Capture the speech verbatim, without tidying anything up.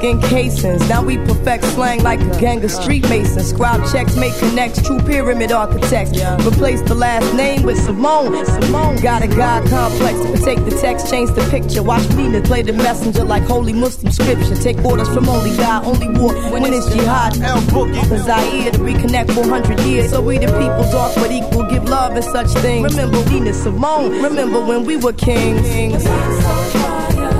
in casings. Now we perfect slang like a gang of street masons. Scribe checks, make connects, true pyramid architects. Replace the last name with Simone. Simone got a God complex, but take the text, change the picture. Watch Nina play the messenger like holy Muslim scripture. Take orders from only God, only war when it's jihad. Cause I here to reconnect four hundred years. So we the people, dark but equal, give love and such things. Remember Nina Simone, remember when we were kings.